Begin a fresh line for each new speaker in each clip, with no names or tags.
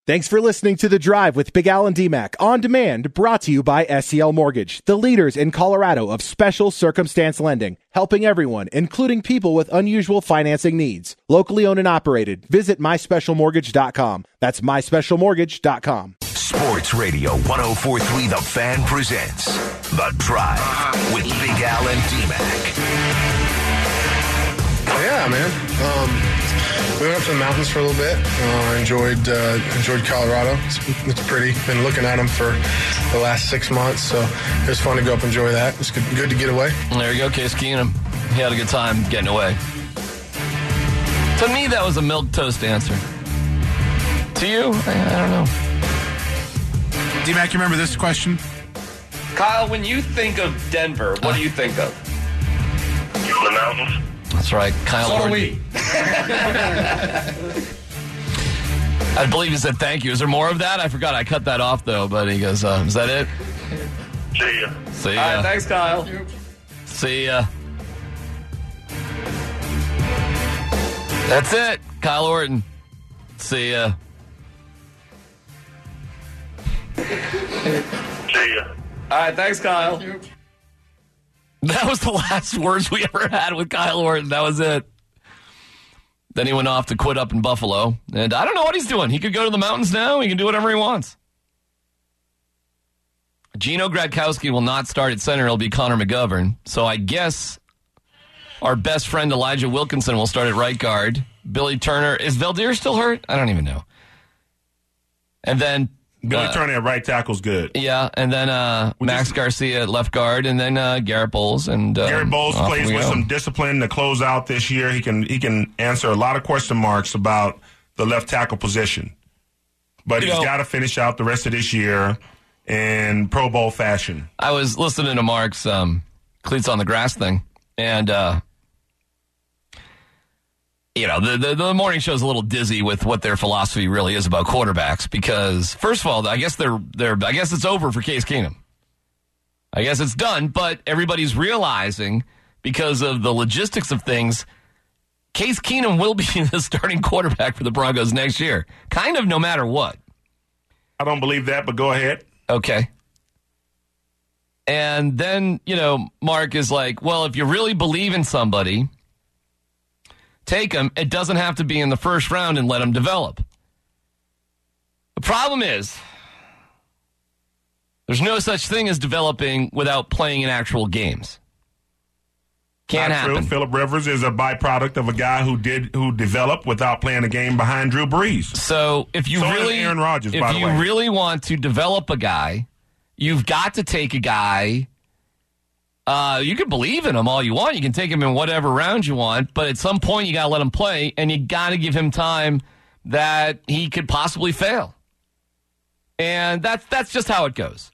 Thanks for listening to The Drive with Big Al and D-Mac on demand, brought to you by SCL Mortgage, the leaders in Colorado of special circumstance lending, helping everyone, including people with unusual financing needs. Locally owned and operated. Visit myspecialmortgage.com. That's myspecialmortgage.com.
Sports Radio 104.3 The Fan presents The Drive with Big Al and D-Mac.
Yeah, man. We went up to the mountains for a little bit. Enjoyed Colorado. It's pretty. Been looking at them for the last 6 months, so it was fun to go up and enjoy that. It was good to get away.
There you go, Case Keenum. He had a good time getting away. To me, that was a milquetoast answer. To you, I don't know.
D-Mac, you remember this question?
Kyle, when you think of Denver, what do you think of?
The mountains.
That's right, Kyle.
So do we.
I believe he said thank you. Is there more of that? I forgot. I cut that off, though. But he goes, is that it?
See ya.
See ya.
All right, thanks, Kyle.
See ya. That's it. Kyle Orton. See ya.
See ya.
All right, thanks, Kyle.
That was the last words we ever had with Kyle Orton. That was it. Then he went off to quit up in Buffalo. And I don't know what he's doing. He could go to the mountains now. He can do whatever he wants. Gino Gradkowski will not start at center. It'll be Connor McGovern. So I guess our best friend Elijah Wilkinson will start at right guard. Billy Turner. Is Valdir still hurt? I don't even know. And then
Billy Turner at right tackle's good.
Yeah, and then Max Garcia at left guard, and then Garrett Bowles. And
Garrett Bowles plays with some discipline to close out this year. He can answer a lot of question marks about the left tackle position. But he's got to finish out the rest of this year in Pro Bowl fashion.
I was listening to Mark's Cleats on the Grass thing, and the morning show's a little dizzy with what their philosophy really is about quarterbacks because, first of all, I guess I guess it's over for Case Keenum. I guess it's done, but everybody's realizing because of the logistics of things, Case Keenum will be the starting quarterback for the Broncos next year, kind of no matter what.
I don't believe that, but go ahead.
Okay. And then, Mark is like, well, if you really believe in somebody, take him. It doesn't have to be in the first round and let him develop. The problem is there's no such thing as developing without playing in actual games. Can't happen.
True. Phillip Rivers is a byproduct of a guy who developed without playing a game behind Drew Brees.
So if you
Aaron Rodgers,
really want to develop a guy, you've got to take a guy. You can believe in him all you want. You can take him in whatever round you want, but at some point you got to let him play, and you got to give him time that he could possibly fail. And that's just how it goes.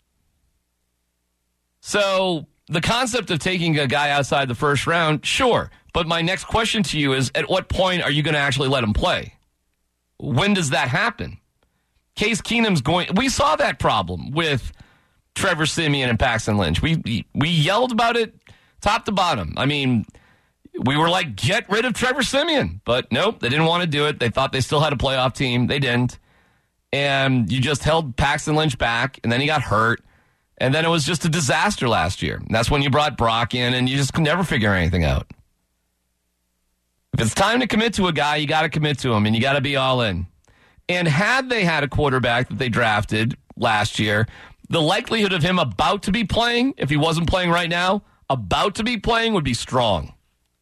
So the concept of taking a guy outside the first round, sure. But my next question to you is, at what point are you going to actually let him play? When does that happen? Case Keenum's we saw that problem with Trevor Siemian and Paxton Lynch. We yelled about it top to bottom. I mean, we were like, get rid of Trevor Siemian. But nope, they didn't want to do it. They thought they still had a playoff team. They didn't. And you just held Paxton Lynch back, and then he got hurt. And then it was just a disaster last year. And that's when you brought Brock in, and you just could never figure anything out. If it's time to commit to a guy, you got to commit to him, and you got to be all in. And had they had a quarterback that they drafted last year, the likelihood of him about to be playing, if he wasn't playing right now, about to be playing would be strong.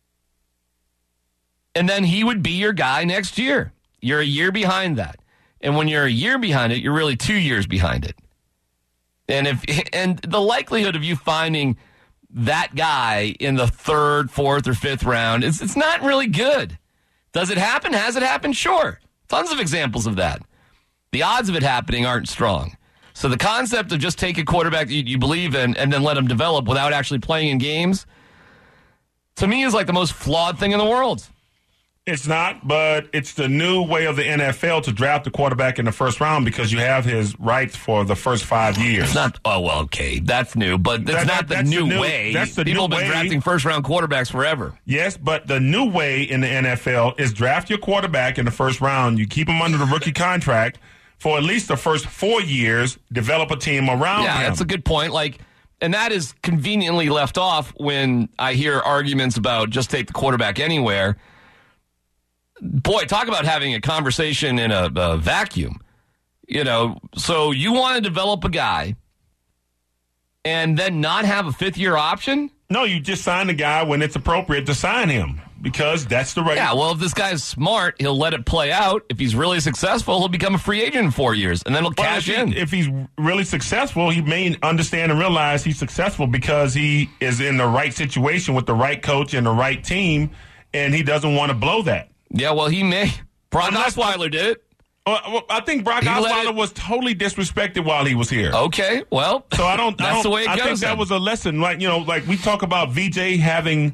And then he would be your guy next year. You're a year behind that. And when you're a year behind it, you're really 2 years behind it. And the likelihood of you finding that guy in the third, fourth, or fifth round, it's not really good. Does it happen? Has it happened? Sure. Tons of examples of that. The odds of it happening aren't strong. So the concept of just take a quarterback that you believe in and then let him develop without actually playing in games, to me, is like the most flawed thing in the world.
It's not, but it's the new way of the NFL to draft the quarterback in the first round because you have his rights for the first 5 years.
It's not, okay, that's new, but that's not the new way.
That's the
People
new
have been
way.
drafting first-round quarterbacks forever.
Yes, but the new way in the NFL is draft your quarterback in the first round. You keep him under the rookie contract for at least the first 4 years, develop a team around him.
Yeah, that's a good point. And that is conveniently left off when I hear arguments about just take the quarterback anywhere. Boy, talk about having a conversation in a vacuum. So you want to develop a guy and then not have a fifth-year option?
No, you just sign the guy when it's appropriate to sign him because that's the right.
Yeah, well, if this guy's smart, he'll let it play out. If he's really successful, he'll become a free agent in 4 years, and then he'll cash in.
If he's really successful, he may understand and realize he's successful because he is in the right situation with the right coach and the right team, and he doesn't want to blow that.
Yeah, well, he may. Brock Osweiler did it.
I think Brock Osweiler was totally disrespected while he was here.
Okay, well,
so I don't.
That's the way it goes.
I think that was a lesson. Like we talk about VJ having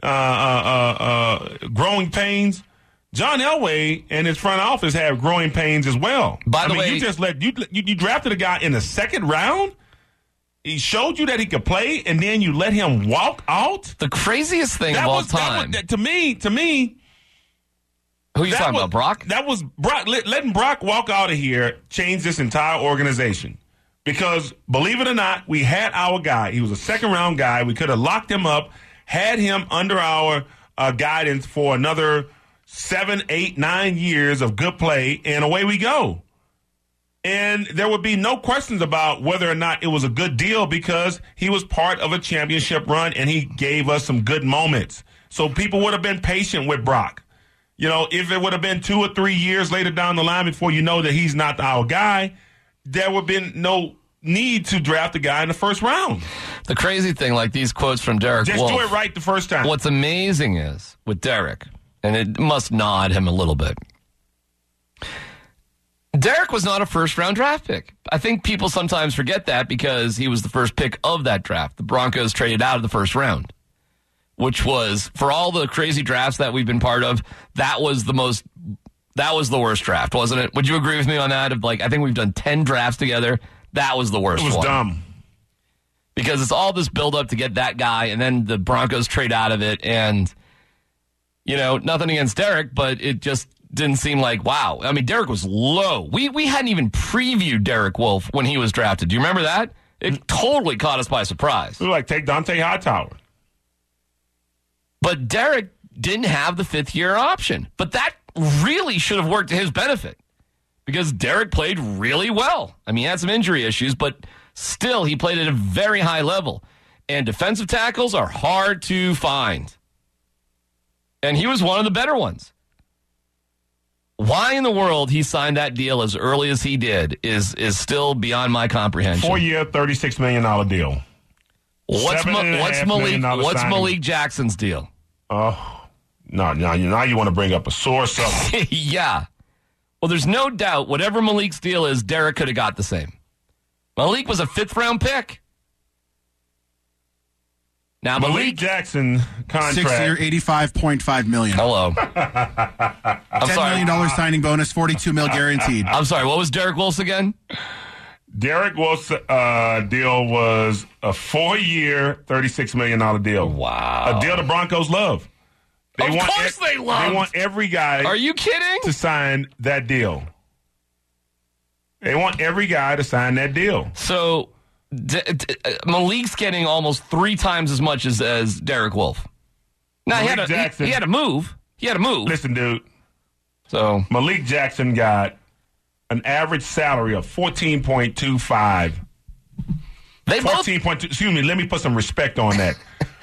growing pains. John Elway and his front office have growing pains as well.
By the way,
you just you drafted a guy in the second round. He showed you that he could play, and then you let him walk out.
The craziest thing of all time.
To me.
Who are you talking about, Brock?
That was Brock. Letting Brock walk out of here changed this entire organization. Because, believe it or not, we had our guy. He was a second-round guy. We could have locked him up, had him under our guidance for another 7, 8, 9 years of good play, and away we go. And there would be no questions about whether or not it was a good deal because he was part of a championship run, and he gave us some good moments. So people would have been patient with Brock. If it would have been 2 or 3 years later down the line before you know that he's not our guy, there would have been no need to draft a guy in the first round.
The crazy thing, like these quotes from Derek Wolfe.
Just do it right the first time.
What's amazing is, with Derek, and it must nod him a little bit, Derek was not a first-round draft pick. I think people sometimes forget that because he was the first pick of that draft. The Broncos traded out of the first round, which was, for all the crazy drafts that we've been part of, that was the worst draft, wasn't it? Would you agree with me on that? I think we've done 10 drafts together. That was the worst one.
It was dumb.
Because it's all this build-up to get that guy, and then the Broncos trade out of it, and, nothing against Derek, but it just didn't seem like, wow. I mean, Derek was low. We hadn't even previewed Derek Wolfe when he was drafted. Do you remember that? It totally caught us by surprise.
It was like, take Dante Hightower.
But Derek didn't have the fifth-year option. But that really should have worked to his benefit because Derek played really well. I mean, he had some injury issues, but still he played at a very high level. And defensive tackles are hard to find. And he was one of the better ones. Why in the world he signed that deal as early as he did is still beyond my comprehension.
4-year, $36 million deal.
What's Malik Jackson's deal?
Oh, no, now you want to bring up a sore subject.
Yeah. Well, there's no doubt whatever Malik's deal is, Derek could have got the same. Malik was a fifth-round pick. Now
Malik Jackson contract.
6-year, $85.5 million.
Hello.
$10 million signing bonus, $42 million guaranteed.
I'm sorry, what was Derek Wolfe's again?
Derek Wolfe's deal was a 4-year, $36 million deal.
Wow.
A deal the Broncos love.
Of course they love.
They want every guy.
Are you kidding?
To sign that deal. They want every guy to sign that deal.
So Malik's getting almost 3 times as much as Derek Wolfe. Now, he had to move. He had to move.
Listen, dude.
So
Malik Jackson got an average salary of $14.25. Excuse me, let me put some respect on that.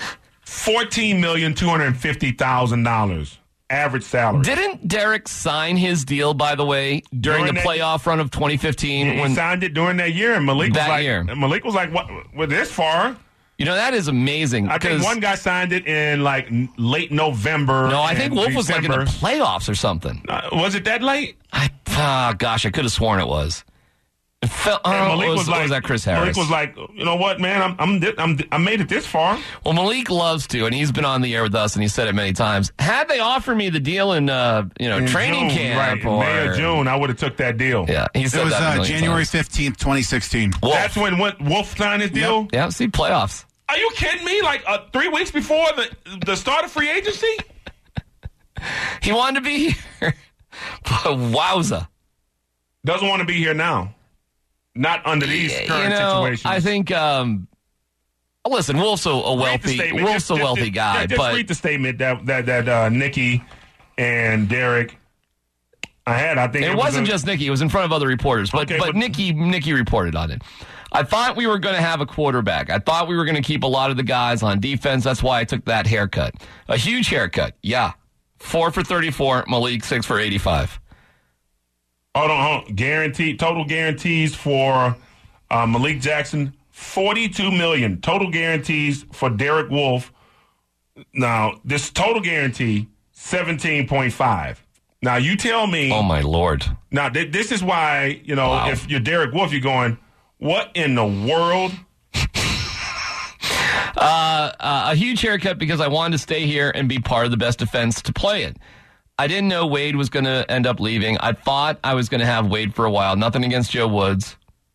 $14,250,000 average salary.
Didn't Derek sign his deal, by the way, during the playoff run of 2015?
He signed it during that year, and Malik was like, what? We're this far.
That is amazing.
I think one guy signed it in late November.
No, I think Wolf was in the playoffs or something.
Was it that late?
I could have sworn it was. It felt. Was that Chris Harris?
Malik was like, you know what, man, I made it this far.
Well, Malik loves to, and he's been on the air with us, and he said it many times. Had they offered me the deal in training
June,
camp,
right, May or June, I would have took that deal.
Yeah, he said
it was
that
January 15th, 2016.
Wolf.
That's when Wolf signed his deal.
Yep. Yeah, see playoffs.
Are you kidding me? 3 weeks before the start of free agency?
He wanted to be here. Wowza.
Doesn't want to be here now. Not under these current situations.
I think. Listen, Wolf's a wealthy guy.
Just read the statement that Nikki and Derek. I think
it wasn't just Nikki. It was in front of other reporters. But Nikki reported on it. I thought we were going to have a quarterback. I thought we were going to keep a lot of the guys on defense. That's why I took that haircut. A huge haircut. Yeah. 4 for 34. Malik, 6 for 85.
Hold on. Guaranteed, total guarantees for Malik Jackson, $42 million. Total guarantees for Derek Wolfe. Now, this total guarantee, 17.5. Now, you tell me.
Oh, my Lord.
Now, this is why,
Wow.
If you're Derek Wolfe, you're going, what in the world?
A huge haircut because I wanted to stay here and be part of the best defense to play it. I didn't know Wade was going to end up leaving. I thought I was going to have Wade for a while. Nothing against Joe Woods.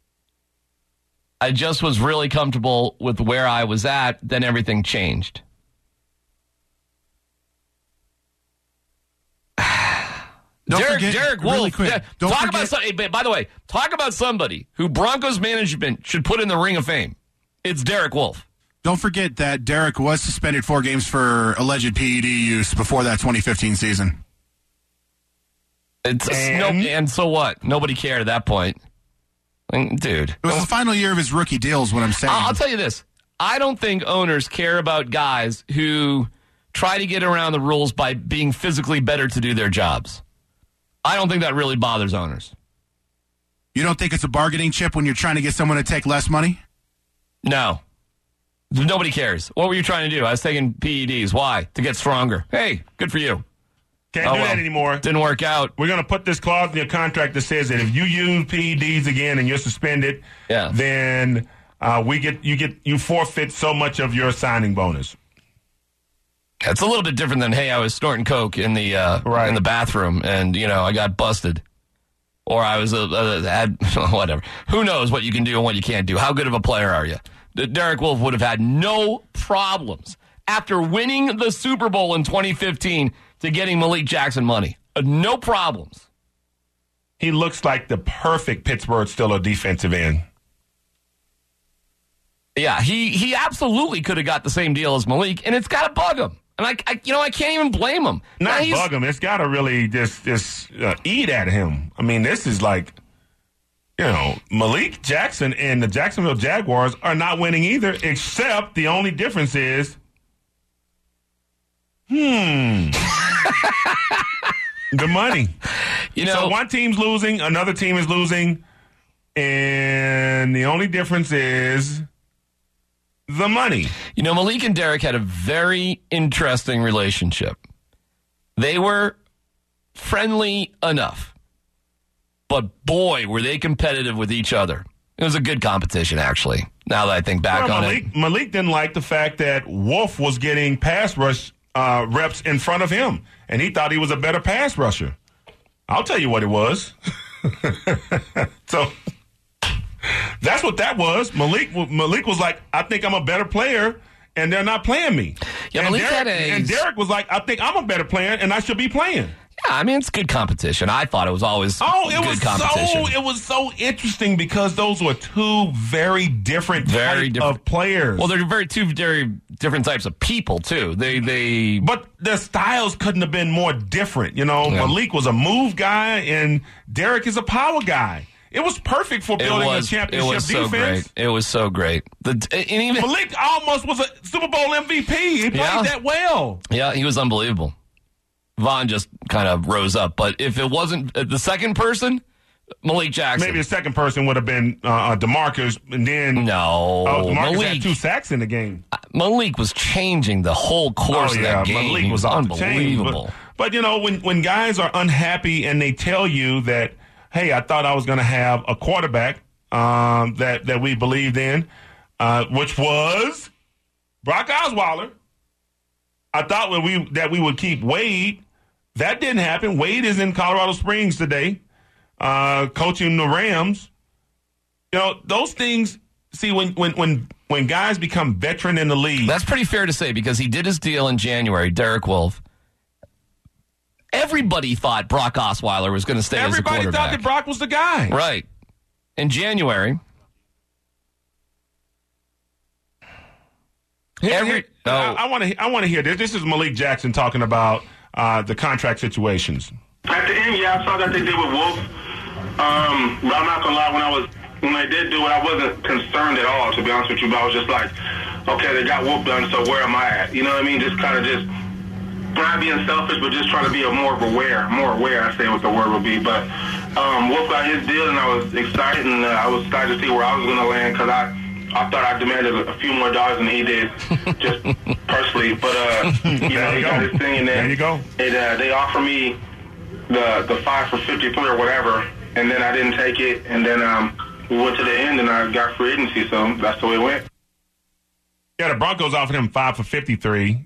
I just was really comfortable with where I was at. Then everything changed. Derek Wolfe.
Really quick,
By the way, talk about somebody who Broncos management should put in the Ring of Fame. It's Derek Wolfe.
Don't forget that Derek was suspended 4 games for alleged PED use before that 2015 season.
And so what? Nobody cared at that point. Dude.
It was the final year of his rookie deal is what I'm saying.
I'll tell you this. I don't think owners care about guys who try to get around the rules by being physically better to do their jobs. I don't think that really bothers owners.
You don't think it's a bargaining chip when you're trying to get someone to take less money?
No. Nobody cares. What were you trying to do? I was taking PEDs. Why? To get stronger. Hey, good for you.
Can't do that anymore.
Didn't work out.
We're going to put this clause in your contract that says that if you use PEDs again and you're suspended, then you forfeit so much of your signing bonus.
It's a little bit different than, hey, I was snorting coke in the in the bathroom and I got busted, or I was had whatever. Who knows what you can do and what you can't do? How good of a player are you? Derek Wolfe would have had no problems after winning the Super Bowl in 2015 to getting Malik Jackson money. No problems.
He looks like the perfect Pittsburgh Steelers defensive end.
Yeah, he absolutely could have got the same deal as Malik, and it's got to bug him. And I can't even blame him.
Not bug him. It's got to really just eat at him. I mean, this is like, Malik Jackson and the Jacksonville Jaguars are not winning either, except the only difference is, the money. So one team's losing, another team is losing, and the only difference is the money.
Malik and Derek had a very interesting relationship. They were friendly enough. But boy, were they competitive with each other. It was a good competition, actually, now that I think back on it.
Malik didn't like the fact that Wolfe was getting pass rush reps in front of him, and he thought he was a better pass rusher. I'll tell you what it was. So that's what that was. Malik was like, I think I'm a better player, and they're not playing me.
Yeah,
and Derek was like, I think I'm a better player, and I should be playing.
Yeah, I mean, it's good competition. I thought it was always good competition.
It was so interesting because those were two very different types of players.
Well, they're two very different types of people, too.
But their styles couldn't have been more different. Malik was a move guy, and Derek is a power guy. It was perfect for building a championship defense.
It was so great.
Malik almost was a Super Bowl MVP. He played that well.
Yeah, he was unbelievable. Vaughn just kind of rose up. But if it wasn't the second person, Malik Jackson.
Maybe the second person would have been DeMarcus, and then DeMarcus
Malik
had 2 sacks in the game.
Malik was changing the whole course of that game.
Malik was unbelievable. But when guys are unhappy and they tell you that, hey, I thought I was going to have a quarterback that we believed in, which was Brock Osweiler. I thought that we would keep Wade. That didn't happen. Wade is in Colorado Springs today, coaching the Rams. Those things. See, when guys become veteran in the league,
that's pretty fair to say because he did his deal in January, Derek Wolfe, Everybody thought Brock Osweiler was going to stay as a quarterback.
Everybody thought that Brock was the guy.
Right. In January.
I want to hear this. This is Malik Jackson talking about the contract situations.
At the end, I saw that they did with Wolf. But I'm not gonna lie, when they did do it, I wasn't concerned at all, to be honest with you. But I was just like, okay, they got Wolf done, so where am I at? You know what I mean? Just not being selfish, but just trying to be more aware, I say what the word would be. But Wolf got his deal, and I was excited, and I was excited to see where I was going to land, because I thought I demanded a few more dollars than he did, just personally. But, he got his thing, and then
there you go.
They offered me the 5 for 53 or whatever, and then I didn't take it, and then we went to the end, and I got free agency, so that's the way it went.
Yeah, the Broncos offered him 5 for 53.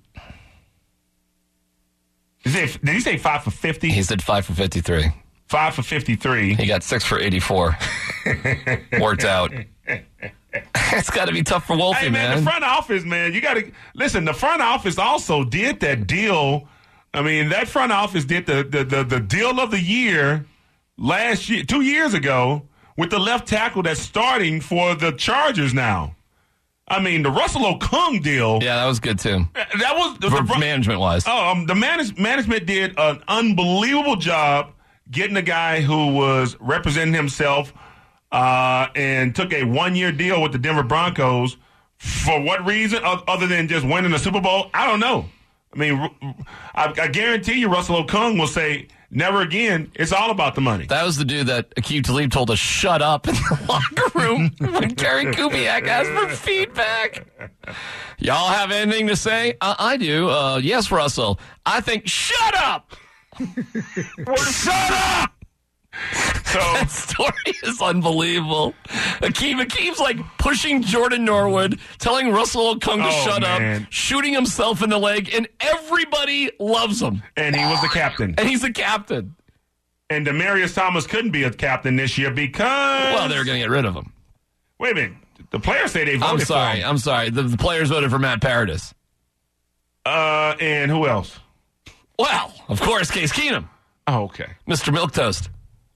Did he say 5 for 50?
He said 5 for 53.
5 for 53.
He got 6 for 84. Worked out. It's got to be tough for Wolfie,
hey, man. The front office, man, you got to listen. The front office also did that deal. I mean, that front office did the deal of the year last year, 2 years ago, with the left tackle that's starting for the Chargers now. I mean, the Russell Okung deal.
Yeah, that was good too.
That was
management-wise.
The management did an unbelievable job getting a guy who was representing himself and took a 1-year deal with the Denver Broncos. For what reason, other than just winning the Super Bowl? I don't know. I mean, I guarantee you Russell Okung will say, never again. It's all about the money.
That was the dude that Aqib Talib told to shut up in the locker room when Gary Kubiak asked for feedback. Y'all have anything to say? I do. Yes, Russell. I think, shut up! Shut up! So that story is unbelievable. Aqib's like pushing Jordan Norwood, telling Russell Okung to shut up, shooting himself in the leg, and everybody loves him.
And he was the captain.
And he's the captain.
And Demaryius Thomas couldn't be a captain this year because...
Well, they were going to get rid of him.
Wait a minute. The players say they voted for him.
I'm sorry. The players voted for Matt Paradis.
And who else?
Well, of course, Case Keenum.
Oh, okay.
Mr. Milquetoast.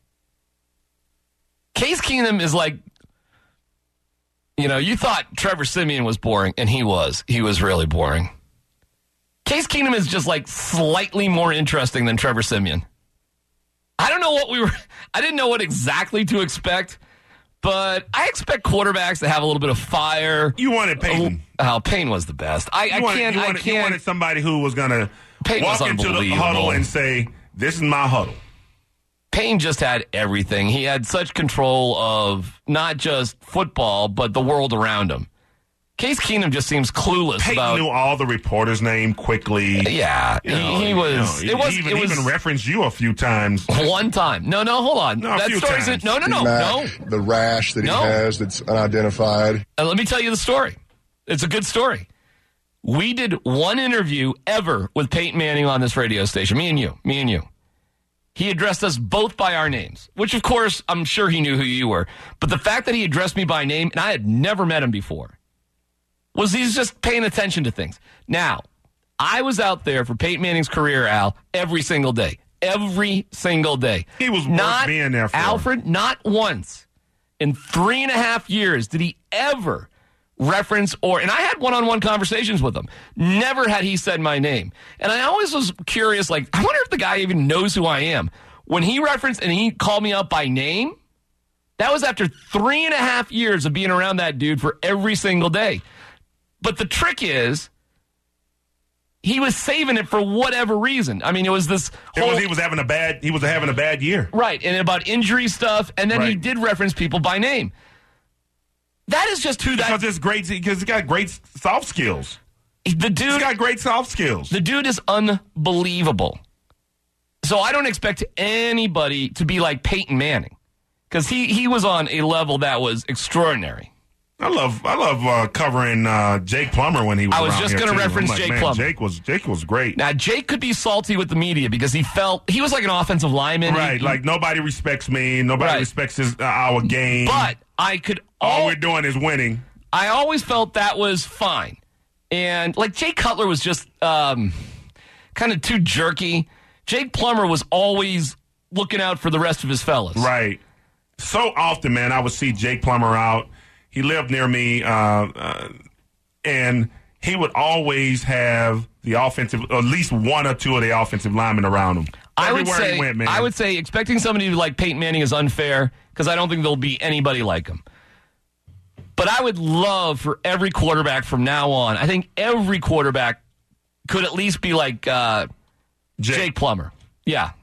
Case Keenum is like, you thought Trevor Siemian was boring, and he was. He was really boring. Case Keenum is just like slightly more interesting than Trevor Siemian. I don't know I didn't know what exactly to expect, but I expect quarterbacks to have a little bit of fire.
You wanted Peyton.
Peyton was the best. You
wanted somebody who was going to walk into the huddle and say, this is my huddle.
Payne just had everything. He had such control of not just football, but the world around him. Case Keenum just seems clueless.
Peyton knew all the reporters' name quickly.
Yeah, he was.
He even referenced you a few times.
One time. No, hold on.
No, that story's
no.
The rash that he has that's unidentified.
Let me tell you the story. It's a good story. We did one interview ever with Peyton Manning on this radio station. Me and you. He addressed us both by our names, which, of course, I'm sure he knew who you were. But the fact that he addressed me by name, and I had never met him before, was he's just paying attention to things. Now, I was out there for Peyton Manning's career, Al, every single day. Every single day.
He was worth being there for.
Alfred, not once in 3.5 years did he ever reference and I had one-on-one conversations with him. Never had he said my name. And I always was curious, I wonder if the guy even knows who I am. When he referenced and he called me up by name, that was after 3.5 years of being around that dude for every single day. But the trick is, he was saving it for whatever reason. I mean, it was this whole...
He was having a bad year.
Right, and about injury stuff, and then he did reference people by name. That is just who
because he's got great soft skills. He's got great soft skills.
The dude is unbelievable. So I don't expect anybody to be like Peyton Manning, because he was on a level that was extraordinary.
I love covering Jake Plummer when he was.
I was just going to reference Jake Plummer.
Jake was great.
Now Jake could be salty with the media because he was like an offensive lineman.
Right, like nobody respects me. Nobody respects our game.
But all
we're doing is winning.
I always felt that was fine, and Jay Cutler was just kind of too jerky. Jake Plummer was always looking out for the rest of his fellas.
Right. So often, man, I would see Jake Plummer out. He lived near me, and he would always have the offensive, at least one or two of the offensive linemen around him. Everywhere he went, man.
I would say expecting somebody like Peyton Manning is unfair because I don't think there'll be anybody like him. But I would love for every quarterback from now on, I think every quarterback could at least be like Jake Plummer. Yeah.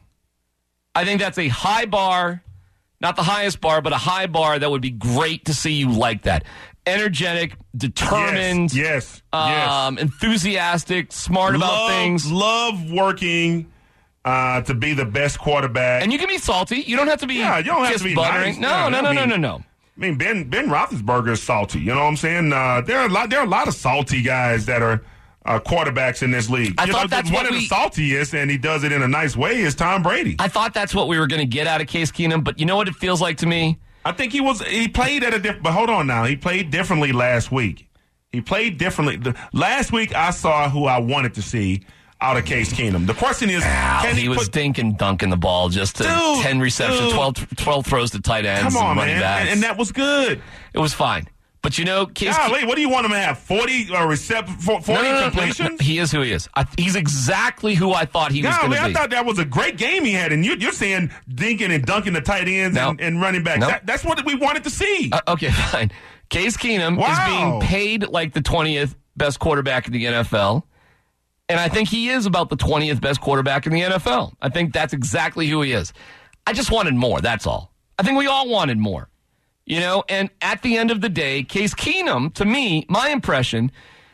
I think that's a high bar, not the highest bar, but a high bar that would be great to see you like that. Energetic, determined,
yes.
Enthusiastic, smart about things.
Love working to be the best quarterback.
And you can be salty. You don't have to be
you don't have to be
buttering.
Nice.
No.
I mean, Ben Roethlisberger is salty. You know what I'm saying? There are a lot of salty guys that are quarterbacks in this league.
I thought that's
one of the saltiest, and he does it in a nice way, is Tom Brady.
I thought that's what we were going to get out of Case Keenum, but you know what it feels like to me?
I think he played at a different, but hold on now. He played differently last week. He played differently. Last week, I saw who I wanted to see out of Case Keenum. The question is, can
he was dunking the ball just to 10 receptions, 12 throws to tight ends.
Come on,
and running backs.
And that was good.
It was fine. But you know, Case
what do you want him to have? 40 completions?
No. He is who he is. He's exactly who I thought he was going to be.
I thought that was a great game he had, and you're saying dinking and dunking the tight ends and running back.
Nope.
That's what we wanted to see.
Okay, fine. Case Keenum is being paid like the 20th best quarterback in the NFL, and I think he is about the 20th best quarterback in the NFL. I think that's exactly who he is. I just wanted more, that's all. I think we all wanted more. You know, and at the end of the day, Case Keenum, to me, my impression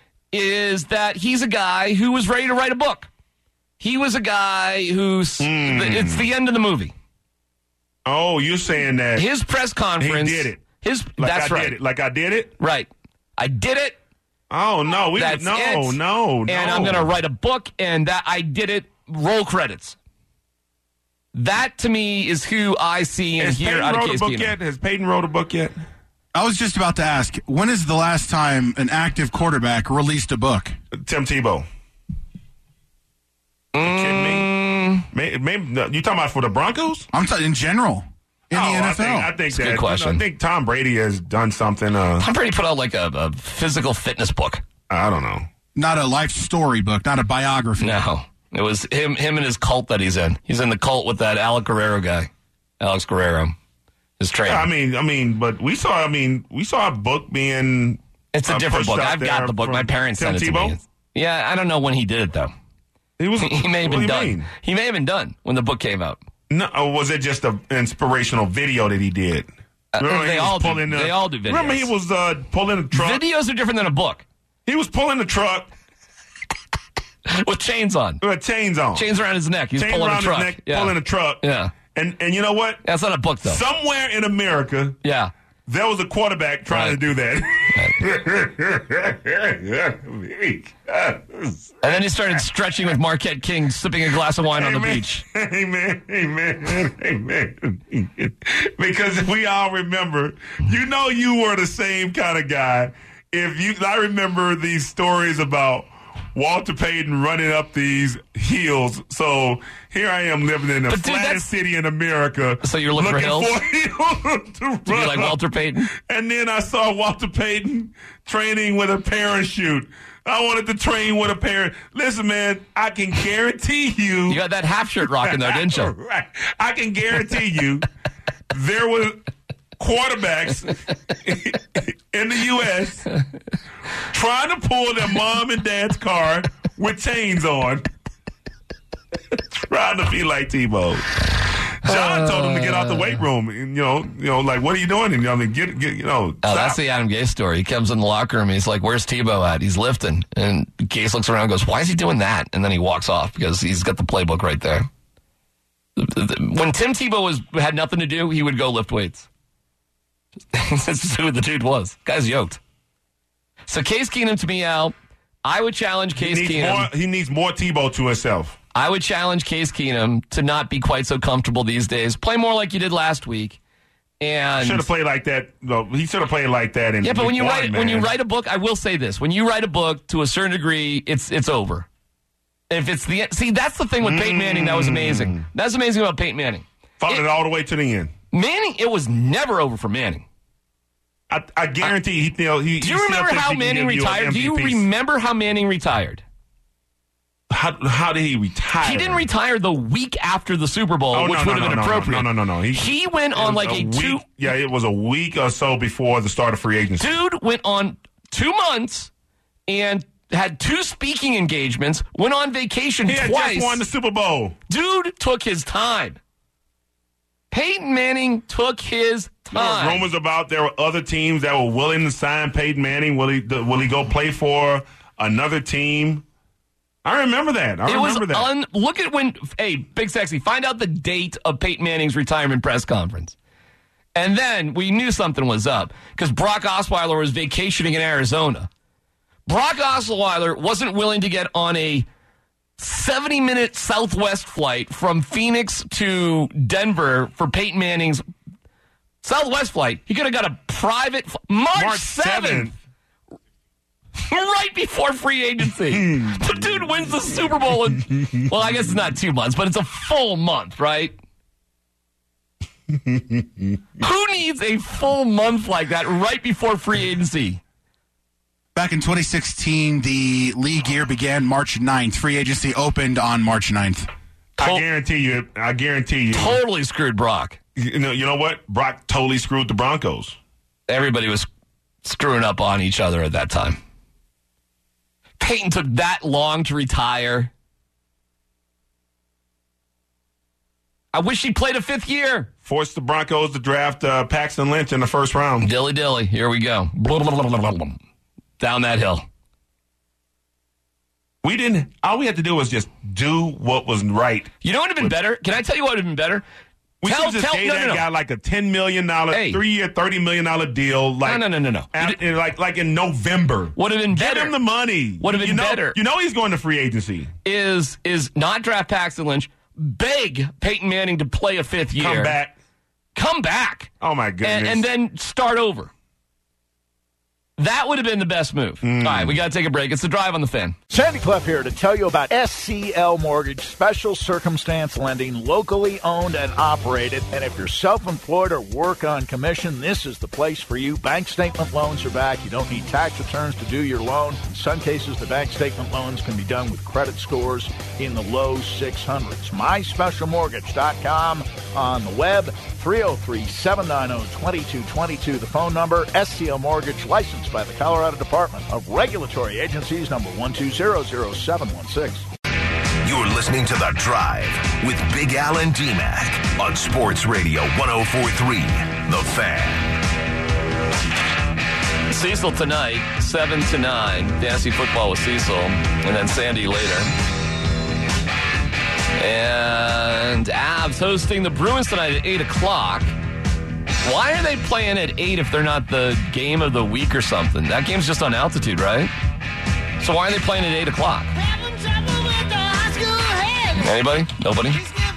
is that he's a guy who was ready to write a book. He was a guy who's, it's the end of the movie.
Oh, you're saying that.
His press conference.
He did it.
That's right.
Like I did it?
Right. I did it.
Oh, no. No.
And I'm going to write a book, and that I did it, roll credits. That, to me, is who I see and hear out of Case Keenum.
Has Peyton wrote a book yet?
I was just about to ask, when is the last time an active quarterback released a book?
Tim Tebow. You kidding me? Maybe, you talking about for the Broncos?
I'm talking in general. In the NFL.
I think
that's a good question.
I think Tom Brady has done something.
Tom Brady put out like a physical fitness book.
I don't know.
Not a life story book, not a biography.
No. It was him and his cult that he's in. He's in the cult with that Alex Guerrero, his trainer.
Yeah, I mean, but we saw a book being.
It's a different book. I've got the book. My parents sent it to me. Yeah, I don't know when he did it though. He may have been done. He may have been done when the book came out.
No, or was it just an inspirational video that he did?
They all do videos.
Remember, he was pulling a truck.
Videos are different than a book.
He was pulling a truck.
With chains on.
Chains
around his neck. He's pulling a truck.
Pulling a truck.
Yeah.
And you know what?
That's not a book, though.
Somewhere in America, there was a quarterback trying to do that.
And then he started stretching with Marquette King, sipping a glass of wine on the beach.
Amen. Because we all remember, you were the same kind of guy. I remember these stories about Walter Payton running up these hills. So here I am living in the flattest city in America.
So you're looking for hills?
To
Did you like Walter Payton?
And then I saw Walter Payton training with a parachute. I wanted to train with a parachute. Listen, man, I can guarantee you.
You got that half shirt rocking there, didn't you?
Right. I can guarantee you there were quarterbacks in the U.S. trying to pull their mom and dad's car with chains on, trying to be like Tebow. John told him to get out the weight room. And, like, what are you doing? And
that's the Adam Gase story. He comes in the locker room. And he's like, "Where's Tebow at?" He's lifting, and Gase looks around and goes, "Why is he doing that?" And then he walks off because he's got the playbook right there. When Tim Tebow had nothing to do, he would go lift weights. That's just who the dude was. Guy's yoked. So Case Keenum, to me, Al, I would challenge Case Keenum.
He needs more Tebow to himself.
I would challenge Case Keenum to not be quite so comfortable these days. Play more like you did last week. And
should have played like that. No, he should have played like that.
But when you write a book, I will say this: when you write a book, to a certain degree, it's over. If it's that's the thing with Peyton Manning that was amazing. That's amazing about Peyton Manning.
Followed it all the way to the end.
Manning, it was never over for Manning.
I guarantee he. Do
you remember how Manning retired? Do you remember how Manning retired?
How did he retire?
He didn't retire the week after the Super Bowl, which would have been appropriate.
No.
He went on like a
week. Yeah, it was a week or so before the start of free agency.
Dude went on 2 months and had 2 speaking engagements, went on vacation twice.
He had just won the Super Bowl.
Dude took his time. Peyton Manning took his time.
There were rumors about there were other teams that were willing to sign Peyton Manning. Will he go play for another team? I remember that.
Look at when, hey, Big Sexy, find out the date of Peyton Manning's retirement press conference. And then we knew something was up because Brock Osweiler was vacationing in Arizona. Brock Osweiler wasn't willing to get on a 70-minute Southwest flight from Phoenix to Denver for Peyton Manning's Southwest flight. He could have got a private March 7th. Right before free agency. The dude wins the Super Bowl in, well, I guess it's not 2 months, but it's a full month, right? Who needs a full month like that right before free agency?
Back in 2016, the league year began March 9th. Free agency opened on March 9th.
I guarantee you.
Totally screwed Brock.
You know what? Brock totally screwed the Broncos.
Everybody was screwing up on each other at that time. Peyton took that long to retire. I wish he played a 5th year.
Forced the Broncos to draft Paxton Lynch in the first round.
Dilly. Here we go. Down that hill.
All we had to do was just do what was right.
You know what would have been better? Can I tell you what would have been better?
We should just gave that guy like a $10 million, 3-year, $30 million deal. Like,
no.
Like in November.
Would have been better.
Get him the money.
Would have been better.
You know he's going to free agency.
Is not draft Paxton Lynch, beg Peyton Manning to play a 5th year. Come back.
Oh, my goodness.
And then start over. That would have been the best move. All right, we got to take a break. It's The Drive on the Fan.
Sandy Clough here to tell you about SCL Mortgage, special circumstance lending, locally owned and operated. And if you're self-employed or work on commission, this is the place for you. Bank statement loans are back. You don't need tax returns to do your loan. In some cases, the bank statement loans can be done with credit scores in the low 600s. MySpecialMortgage.com on the web. 303-790-2222, the phone number. SCL Mortgage, licensed by the Colorado Department of Regulatory Agencies, number 1200716.
You're listening to The Drive with Big Al and D-Mac on Sports Radio 104.3, The Fan.
Cecil tonight, 7 to 9. Fantasy football with Cecil, and then Sandy later. And Avs hosting the Bruins tonight at 8 o'clock. Why are they playing at 8 if they're not the game of the week or something? That game's just on altitude, right? So why are they playing at 8 o'clock? Anybody? Nobody?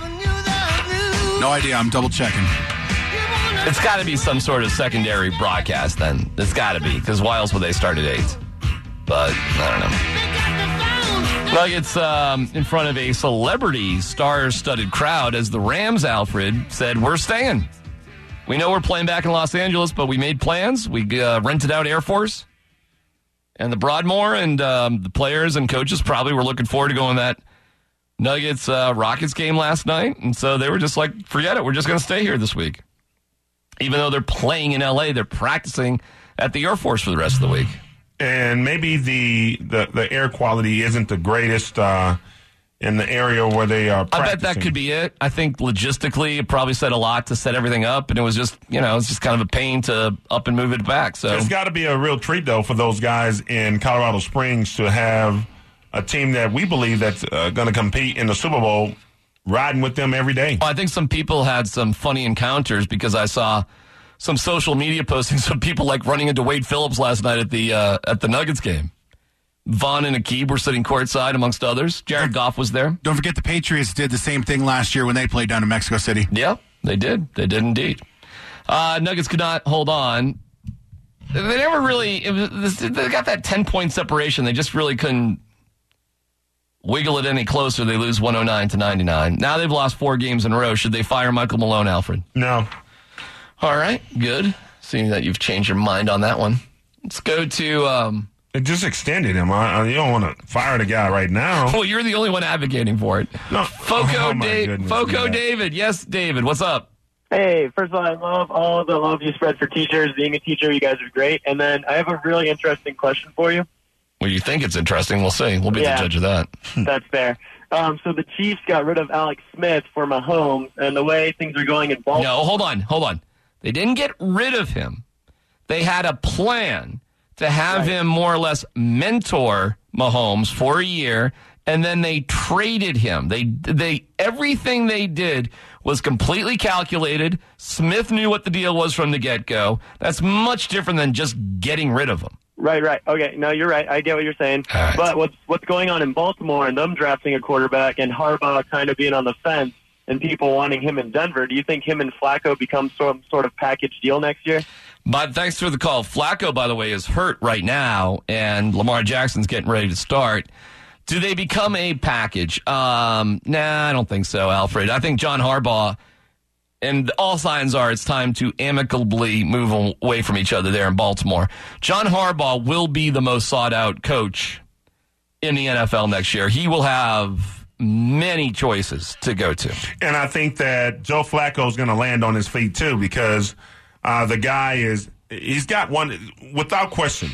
No idea. I'm double checking.
It's got to be some sort of secondary broadcast then. It's got to be, because why else would they start at 8? But I don't know. Nuggets in front of a celebrity star-studded crowd as the Rams, Alfred, said, we're staying. We know we're playing back in Los Angeles, but we made plans. We rented out Air Force and the Broadmoor, and the players and coaches probably were looking forward to going to that Nuggets-Rockets game last night. And so they were just like, forget it. We're just going to stay here this week. Even though they're playing in L.A., they're practicing at the Air Force for the rest of the week.
And maybe the air quality isn't the greatest in the area where they are practicing.
I bet that could be it. I think logistically it probably said a lot to set everything up, and it was just, it's just kind of a pain to up and move it back. So
it's got to be a real treat, though, for those guys in Colorado Springs to have a team that we believe that's going to compete in the Super Bowl riding with them every day.
Well, I think some people had some funny encounters because I saw some social media postings of people like running into Wade Phillips last night at the Nuggets game. Vaughn and Aqib were sitting courtside, amongst others. Jared Goff was there.
Don't forget the Patriots did the same thing last year when they played down in Mexico City.
Yeah, they did. They did indeed. Nuggets could not hold on. They never really... they got that 10-point separation. They just really couldn't wiggle it any closer, they lose 109-99. Now they've lost 4 games in a row. Should they fire Michael Malone, Alfred?
No.
All right, good. Seeing that you've changed your mind on that one. Let's go to...
It just extended him. You don't want to fire the guy right now.
Well, you're the only one advocating for it.
No.
Foco David. Yes, David. What's up?
Hey, first of all, I love all the love you spread for teachers. Being a teacher, you guys are great. And then I have a really interesting question for you.
Well, you think it's interesting. We'll see. We'll be the judge of that.
That's fair. So the Chiefs got rid of Alex Smith for Mahomes, and the way things are going in Baltimore...
No, hold on. They didn't get rid of him. They had a plan to have him more or less mentor Mahomes for a year, and then they traded him. They everything they did was completely calculated. Smith knew what the deal was from the get-go. That's much different than just getting rid of him.
Right. Okay, no, you're right. I get what you're saying.
Right.
But what's going on in Baltimore and them drafting a quarterback and Harbaugh kind of being on the fence and people wanting him in Denver, do you think him and Flacco become some sort of package deal next year?
But thanks for the call. Flacco, by the way, is hurt right now, and Lamar Jackson's getting ready to start. Do they become a package? Nah, I don't think so, Alfred. I think John Harbaugh, and all signs are it's time to amicably move away from each other there in Baltimore. John Harbaugh will be the most sought-out coach in the NFL next year. He will have many choices to go to.
And I think that Joe Flacco is going to land on his feet, too, because the guy he's got one, without question,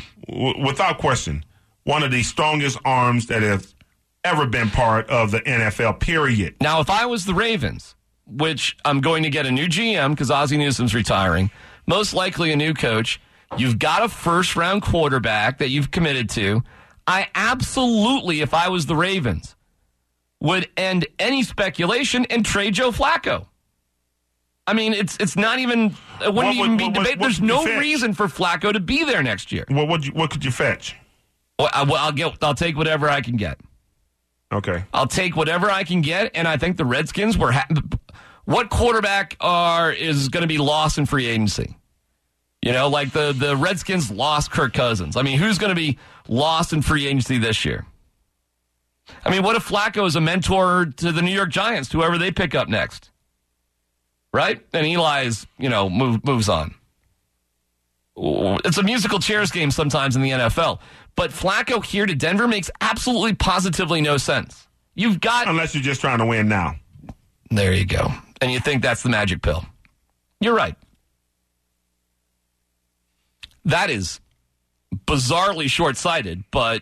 one of the strongest arms that have ever been part of the NFL, period.
Now, if I was the Ravens, which I'm going to get a new GM because Ozzie Newsome's retiring, most likely a new coach, you've got a first-round quarterback that you've committed to, I absolutely, if I was the Ravens, would end any speculation and trade Joe Flacco. I mean, it's not even, it wouldn't even be debate. There's no reason for Flacco to be there next year.
Well, what could you fetch?
Well, I'll take whatever I can get.
Okay.
I'll take whatever I can get, and I think the Redskins were... what quarterback is going to be lost in free agency? You know, like the Redskins lost Kirk Cousins. I mean, who's going to be lost in free agency this year? I mean, what if Flacco is a mentor to the New York Giants, whoever they pick up next? Right? And Eli's, moves on. It's a musical chairs game sometimes in the NFL. But Flacco here to Denver makes absolutely positively no sense. You've got...
Unless you're just trying to win now.
There you go. And you think that's the magic pill. You're right. That is bizarrely short-sighted, but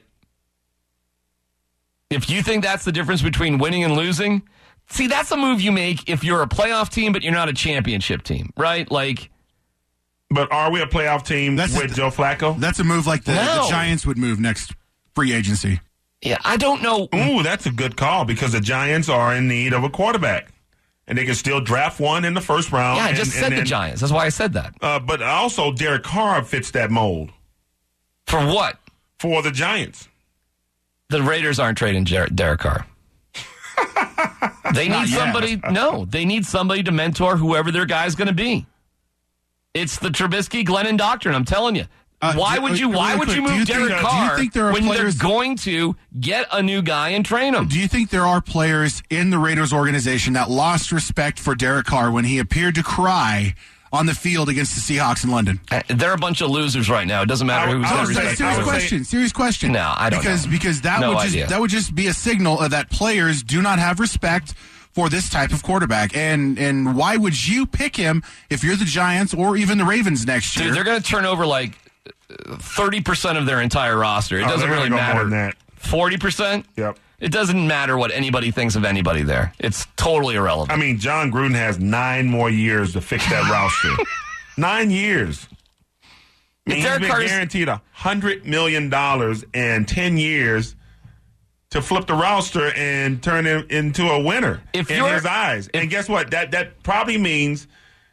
if you think that's the difference between winning and losing, see, that's a move you make if you're a playoff team, but you're not a championship team, right?
But are we a playoff team with Joe Flacco?
That's a move like the Giants would move next free agency.
Yeah, I don't know.
Ooh, that's a good call because the Giants are in need of a quarterback. And they can still draft one in the first round.
Yeah, I just said the Giants. That's why I said that.
But also, Derek Carr fits that mold.
For what?
For the Giants.
The Raiders aren't trading Derek Carr. They need somebody. No, they need somebody to mentor whoever their guy's going to be. It's the Trubisky Glennon doctrine. I'm telling you. Why would you move Derek Carr when they're going to get a new guy and train him?
Do you think there are players in the Raiders organization that lost respect for Derek Carr when he appeared to cry on the field against the Seahawks in London?
They're a bunch of losers right now. It doesn't matter who's going to respect.
Serious question.
No, I don't know.
Because that would just be a signal that players do not have respect for this type of quarterback. And why would you pick him if you're the Giants or even the Ravens next year?
Dude, they're going to turn over 30% of their entire roster. It doesn't really matter. 40%?
Yep.
It doesn't matter what anybody thinks of anybody there. It's totally irrelevant.
I mean, John Gruden has 9 more years to fix that roster. 9 years. He's been guaranteed $100 million and 10 years to flip the roster and turn him into a winner in his eyes. And guess what? That probably means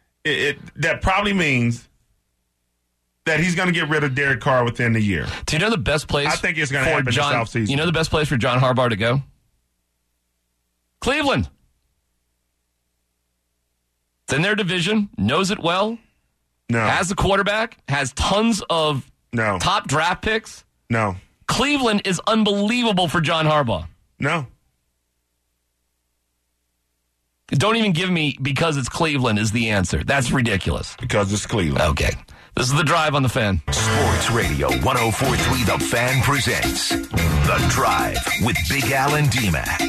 that he's going to get rid of Derek Carr within the year.
Do you know the best place?
I think it's going to happen this offseason.
You know the best place for John Harbaugh to go? Cleveland. It's in their division, knows it well.
No.
Has a quarterback, has tons of top draft picks.
No.
Cleveland is unbelievable for John Harbaugh.
No.
Don't even give me because it's Cleveland is the answer. That's ridiculous.
Because it's Cleveland.
Okay. This is The Drive on The Fan.
Sports Radio 104.3 The Fan presents The Drive with Big Al and D-Mac.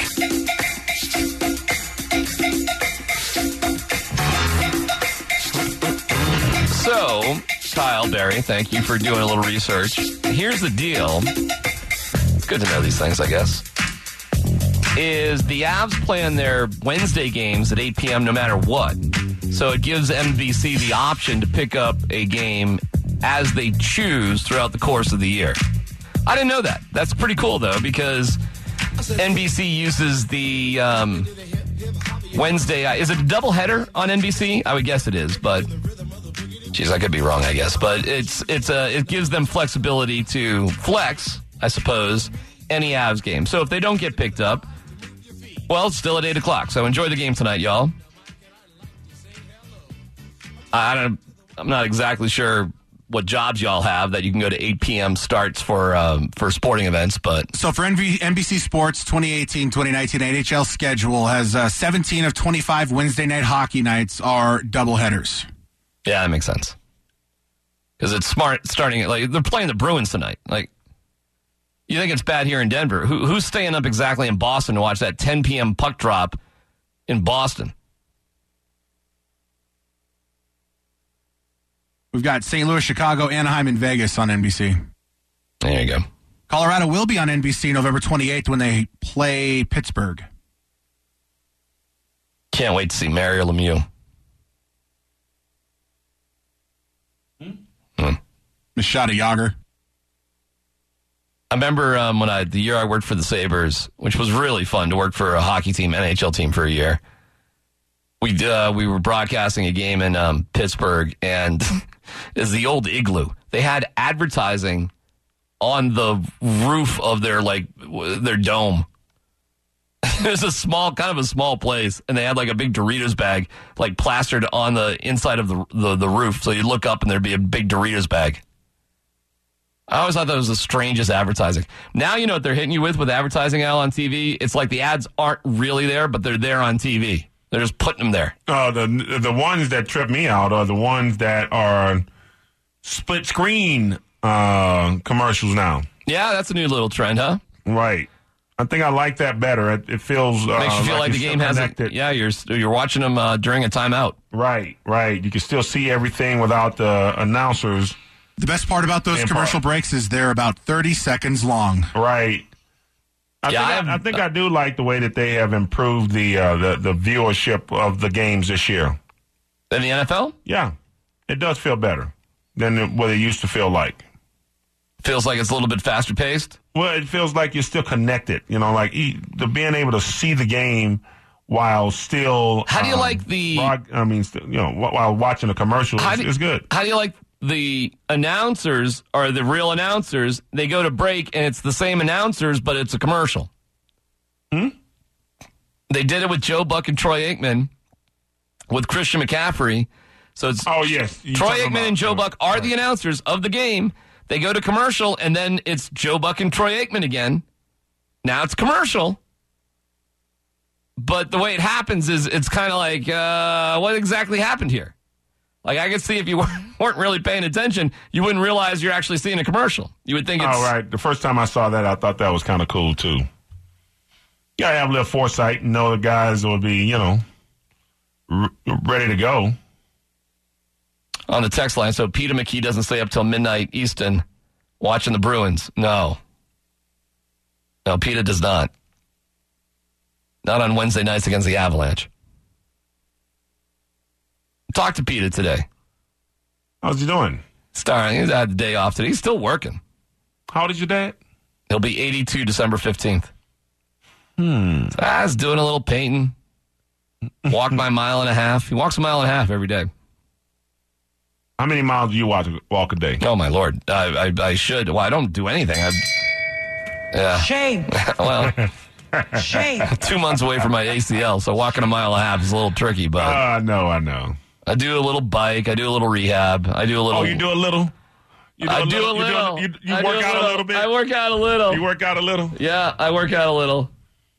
So, Kyle Berry, thank you for doing a little research. Here's the deal. It's good to know these things, I guess. Is the Avs playing their Wednesday games at 8 p.m. no matter what. So it gives NBC the option to pick up a game as they choose throughout the course of the year. I didn't know that. That's pretty cool, though, because NBC uses the Wednesday. Is it a doubleheader on NBC? I would guess it is, but geez, I could be wrong, I guess. But it gives them flexibility to flex, I suppose, any Avs game. So if they don't get picked up, well, it's still at 8 o'clock. So enjoy the game tonight, y'all. I'm not exactly sure what jobs y'all have that you can go to 8 p.m. starts for sporting events, but
so for NBC Sports 2018-2019 NHL schedule has 17 of 25 Wednesday night hockey nights are doubleheaders.
Yeah, that makes sense because it's smart starting like they're playing the Bruins tonight. Like, you think it's bad here in Denver? Who's staying up exactly in Boston to watch that 10 p.m. puck drop in Boston?
We've got St. Louis, Chicago, Anaheim, and Vegas on NBC.
There you go.
Colorado will be on NBC November 28th when they play Pittsburgh.
Can't wait to see Mario Lemieux.
Machado Yager.
I remember the year I worked for the Sabres, which was really fun to work for a hockey team, NHL team for a year. We were broadcasting a game in Pittsburgh, and it's the old Igloo. They had advertising on the roof of their dome. It was a small place, and they had like a big Doritos bag like plastered on the inside of the roof. So you look up, and there'd be a big Doritos bag. I always thought that was the strangest advertising. Now you know what they're hitting you with advertising, Al, on TV. It's like the ads aren't really there, but they're there on TV. They're just putting them there.
Oh, the ones that trip me out are the ones that are split screen commercials now.
Yeah, that's a new little trend, huh?
Right. I think I like that better. It feels
makes you feel like the game hasn't. Yeah, you're watching them during a timeout.
Right. You can still see everything without the announcers.
The best part about those commercial breaks is they're about 30 seconds long.
Right. I think I do like the way that they have improved the viewership of the games this year.
In the NFL?
Yeah. It does feel better than what it used to feel like.
Feels like it's a little bit faster paced?
Well, it feels like you're still connected. You know, like being able to see the game while still.
How do you like the?
While watching the commercial, it's good.
How do you like the announcers are the real announcers? They go to break and it's the same announcers, but it's a commercial. They did it with Joe Buck and Troy Aikman with Christian McCaffrey. So it's Troy Aikman and Joe Buck are the announcers of the game. They go to commercial, and then it's Joe Buck and Troy Aikman again. Now it's commercial. But the way it happens is it's kind of like, what exactly happened here? Like, I could see if you weren't really paying attention, you wouldn't realize you're actually seeing a commercial. You would think it's...
Oh, right. The first time I saw that, I thought that was kind of cool, too. You got to have a little foresight and know the guys will be, ready to go.
On the text line, so Peter McKee doesn't stay up till midnight Eastern watching the Bruins. No, Peter does not. Not on Wednesday nights against the Avalanche. Talk to Peter today.
How's he doing?
He's had the day off today. He's still working.
How old is your dad?
He'll be 82 December 15th. So I was doing a little painting. Walked my mile and a half. He walks a mile and a half every day.
How many miles do you walk a day?
Oh, my Lord. I should. Well, I don't do anything.
Shame.
Well,
shame.
2 months away from my ACL, so walking a mile and a half is a little tricky. But
I know.
I do a little bike. I do a little rehab. I do a little.
Oh, you do a little?
I do a little.
You work out a little bit?
I work out a little.
You work out a little?
Yeah, I work out a little.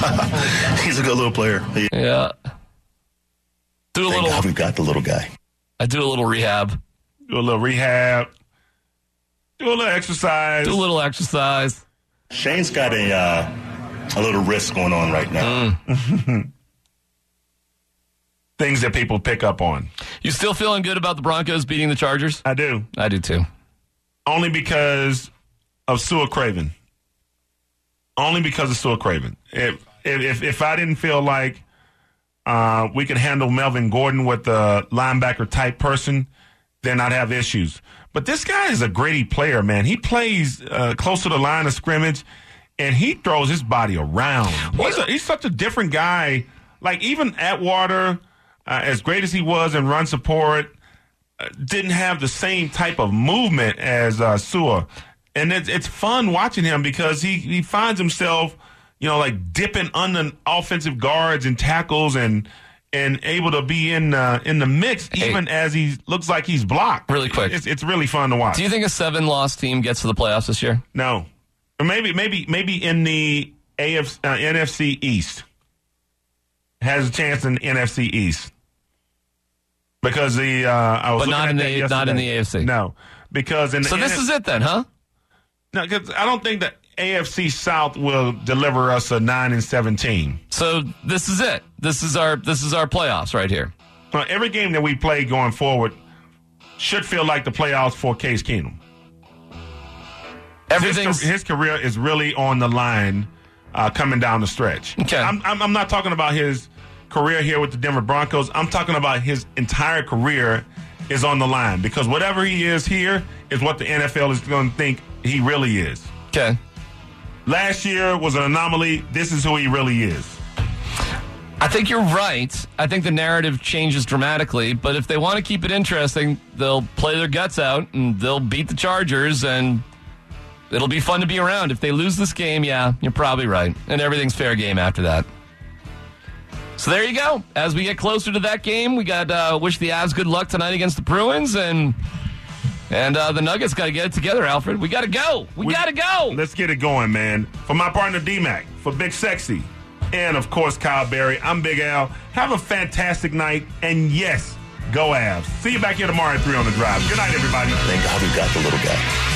He's a good little player.
Yeah.
Thank God we've got the little guy.
I do a little rehab.
Do a little rehab. Do a little exercise.
Do a little exercise.
Shane's got a little risk going on right now.
Things that people pick up on.
You still feeling good about the Broncos beating the Chargers?
I do.
I do too.
Only because of Sua Craven. Only because of Sua Craven. If I didn't feel like we could handle Melvin Gordon with a linebacker type person, then I'd have issues. But this guy is a gritty player, man. He plays close to the line of scrimmage, and he throws his body around. He's such a different guy. Like, even Atwater, as great as he was in run support, didn't have the same type of movement as Sua. And it's fun watching him because he finds himself, like dipping under offensive guards and tackles and able to be in the mix even as he looks like he's blocked.
Really quick.
It's really fun to watch.
Do you think a 7-loss team gets to the playoffs this year?
No. Or maybe in the NFC East. Has a chance in the NFC East. Because I was
not in the AFC.
No. Because in the
this is it then, huh?
No, because I don't think that AFC South will deliver us a 9-17.
So this is it. This is our playoffs right here.
Well, every game that we play going forward should feel like the playoffs for Case Keenum. His career is really on the line coming down the stretch.
Okay.
I'm not talking about his career here with the Denver Broncos. I'm talking about his entire career is on the line because whatever he is here is what the NFL is going to think he really is.
Okay.
Last year was an anomaly. This is who he really is.
I think you're right. I think the narrative changes dramatically, but if they want to keep it interesting, they'll play their guts out and they'll beat the Chargers and it'll be fun to be around. If they lose this game, yeah, you're probably right. And everything's fair game after that. So there you go. As we get closer to that game, we got wish the Avs good luck tonight against the Bruins, and the Nuggets got to get it together, Alfred. We got to go. We got to go.
Let's get it going, man. For my partner, D-Mac, for Big Sexy, and, of course, Kyle Berry, I'm Big Al. Have a fantastic night, and, yes, go Avs. See you back here tomorrow at 3 on the Drive. Good night, everybody.
Thank God we've got the little guy.